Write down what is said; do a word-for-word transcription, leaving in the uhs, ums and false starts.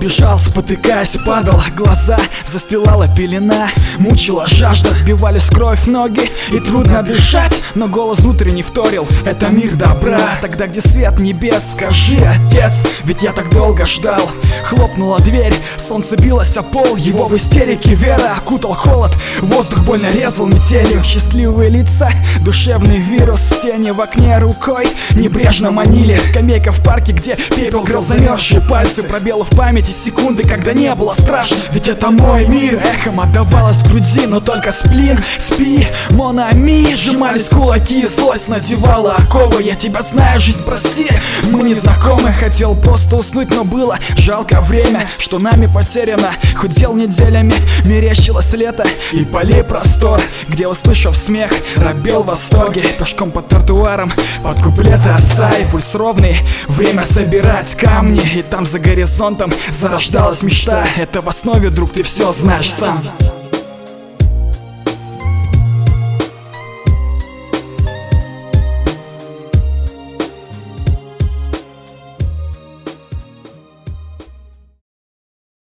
бежал, спотыкаясь, падал, глаза застилала пелена. Мучила жажда, сбивались в кровь ноги, и трудно дышать, но голос внутренний вторил: это мир добра. Тогда где свет небес, скажи, отец, ведь я так долго ждал. Хлопнула дверь, солнце билось о пол, его в истерике вера окутал холод. Воздух больно резал метелью, счастливые лица, душевный вирус. Тени в окне рукой небрежно манили. Скамейка в парке, где пепел грел замерзшие пальцы. Пробелы в памяти секунды, когда не было страшно. Ведь это мой мир, эхом отдавалось в груди, но только сплин. Спи, Монами, сжимались кулаки, злость надевала оковы. Я тебя знаю, жизнь, прости, мы не знакомы. Хотел просто уснуть, но было жалко время, что нами потеряно. Худел неделями, мерещилось лето и полей простор, где, услышав смех, робел в восторге. Пешком по тротуарам, под куплеты оса и пульс ровный. Время собирать камни, и там за горизонтом зарождалась мечта. Это в основе, друг, ты все знаешь сам.